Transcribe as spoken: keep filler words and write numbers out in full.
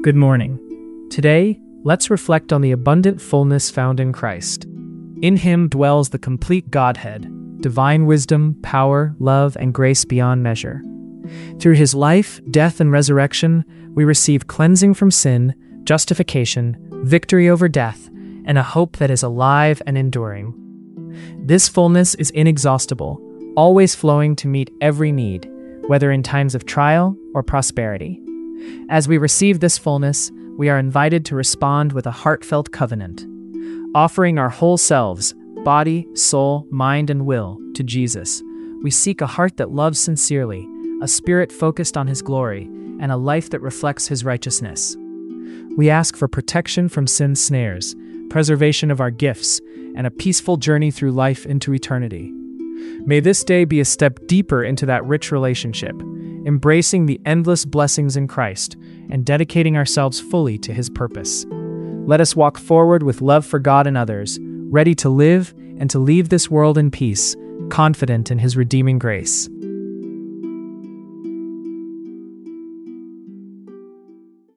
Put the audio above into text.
Good morning. Today, let's reflect on the abundant fullness found in Christ. In Him dwells the complete Godhead, divine wisdom, power, love, and grace beyond measure. Through His life, death, and resurrection, we receive cleansing from sin, justification, victory over death, and a hope that is alive and enduring. This fullness is inexhaustible, always flowing to meet every need, whether in times of trial or prosperity. As we receive this fullness, we are invited to respond with a heartfelt covenant, offering our whole selves, body, soul, mind, and will, to Jesus. We seek a heart that loves sincerely, a spirit focused on His glory, and a life that reflects His righteousness. We ask for protection from sin's snares, preservation of our gifts, and a peaceful journey through life into eternity. May this day be a step deeper into that rich relationship, embracing the endless blessings in Christ and dedicating ourselves fully to His purpose. Let us walk forward with love for God and others, ready to live and to leave this world in peace, confident in His redeeming grace.